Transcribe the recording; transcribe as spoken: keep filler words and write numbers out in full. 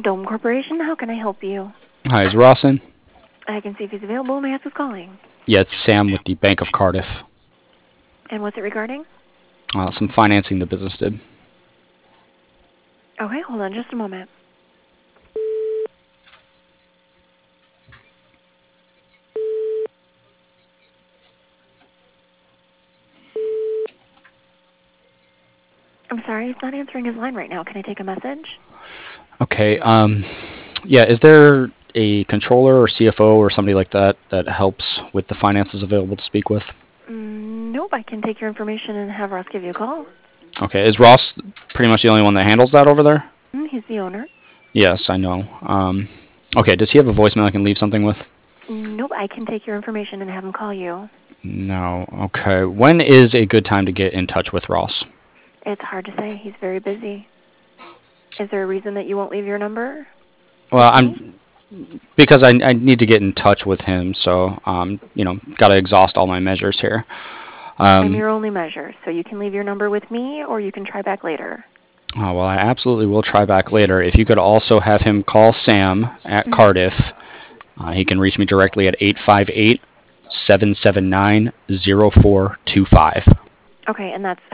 Dome Corporation, how can I help you? Hi, is Ross in? I can see if he's available. May I ask who's calling? Yeah, it's Sam with the Bank of Cardiff. And what's it regarding? Uh, some financing the business did. Okay, hold on just a moment. I'm sorry, he's not answering his line right now. Can I take a message? Okay, um, yeah, is there a controller or C F O or somebody like that that helps with the finances available to speak with? Mm, nope, I can take your information and have Ross give you a call. Okay, is Ross pretty much the only one that handles that over there? Mm, he's the owner. Yes, I know. Um, okay, does he have a voicemail I can leave something with? Nope, I can take your information and have him call you. No. Okay, when is a good time to get in touch with Ross? It's hard to say. He's very busy. Is there a reason that you won't leave your number? Well, I'm because I, I need to get in touch with him, so um, you know, got to exhaust all my measures here. Um, I'm your only measure, so you can leave your number with me or you can try back later. Oh, well, I absolutely will try back later. If you could also have him call Sam at Mm-hmm. Cardiff, uh, he can reach me directly at eight five eight, seven seven nine, zero four two five. Okay, and that's